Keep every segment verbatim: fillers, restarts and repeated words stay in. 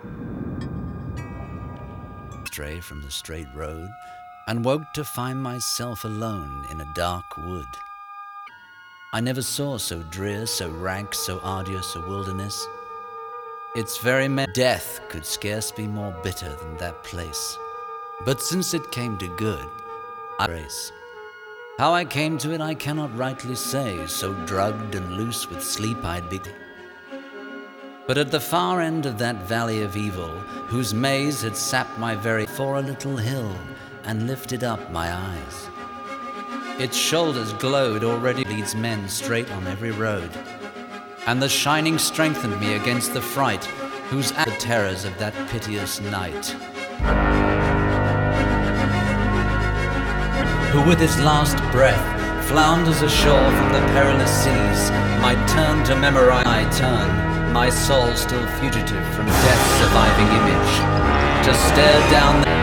Stray from the straight road, and woke to find myself alone in a dark wood. I never saw so drear, so rank, so arduous a wilderness. Its very me- death could scarce be more bitter than that place. But since it came to good, I grace. How I came to it I cannot rightly say, so drugged and loose with sleep I'd be. But at the far end of that valley of evil, whose maze had sapped my very for a little hill, and lifted up my eyes. Its shoulders glowed already leads men straight on every road, and the shining strengthened me against the fright, whose the terrors of that piteous night. Who with his last breath flounders ashore from the perilous seas, might turn to memorize I turn, my soul still fugitive from death's surviving image, to stare down the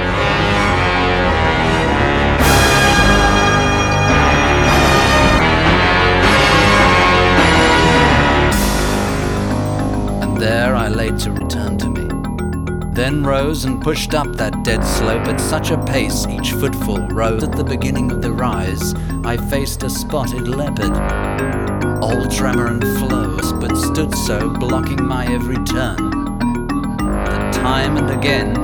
and there I laid to return to me. Then rose and pushed up that dead slope at such a pace each footfall rose. At the beginning of the rise, I faced a spotted leopard, all tremor and flows, but stood so, blocking my every turn, that time and again